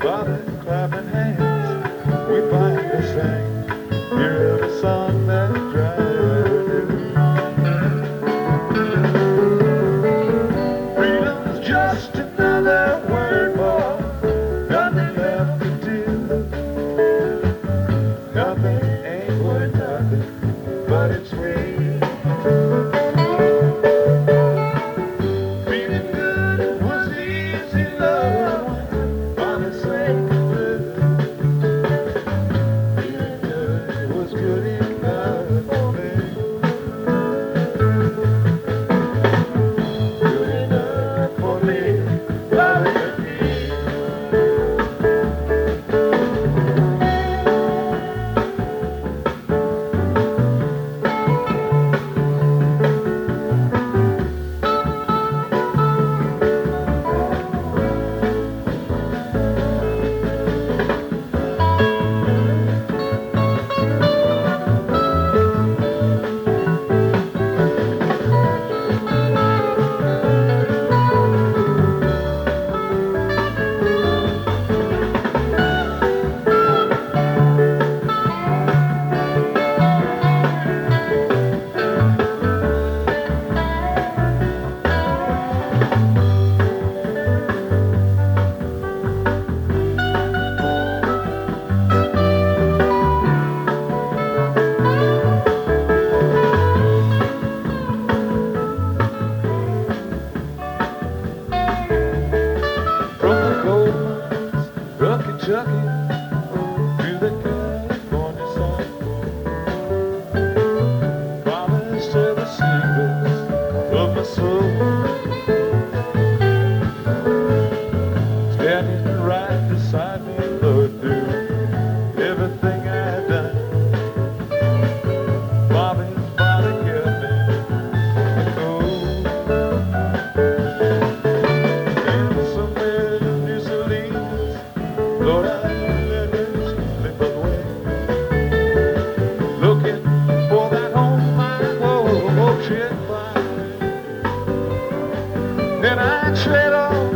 bobbing, clapping hands, we finally sang. Hear every song that driver knew. Freedom's just another word for nothing left to do. Nothing ain't worth nothing, but it's free. Feeling good was easy, love, on the same blue. Feeling good was good enough for me. Good enough for me, loving me. From Kentucky to the California sun, promise to the secrets of my soul, standing right beside me, Lord, do everything I've done. Bobby's body kept me cold, and somewhere in New Orleans, Lord, I let it slip away, looking for that home I won't by. Then I tread on